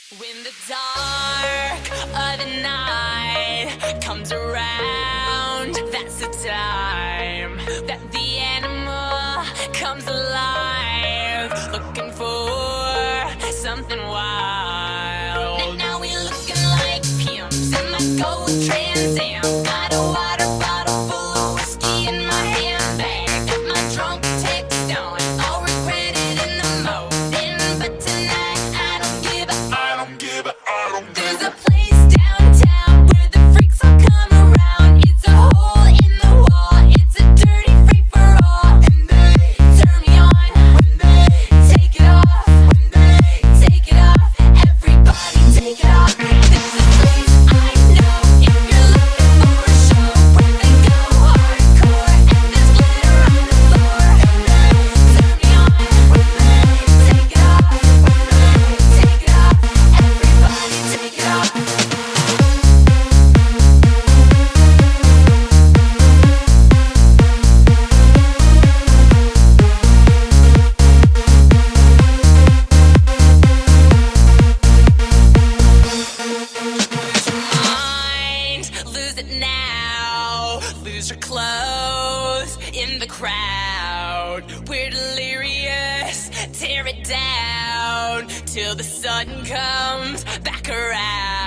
When the dark of the night comes around, that's the time that the animal comes alive, looking for something wild. And now we looking like pimps in my gold Trans Am. Got a water bottle full of whiskey in my handbag. Got my drunk text on, I'll regret it in the morning. But tonight I don't give a There's a place downtown where the freaks all come around. It's a hole in the wall, it's a dirty free for all. And they turn me on when they take it off. When they take it off, everybody take it off. This is a place I know if you're looking for a show where they go hardcore and there's glitter on the floor. And they turn me on when they take it off. When they take it off, everybody take it off. Mind, lose it now. Lose your clothes in the crowd. We're delirious, tear it down till the sun comes back around.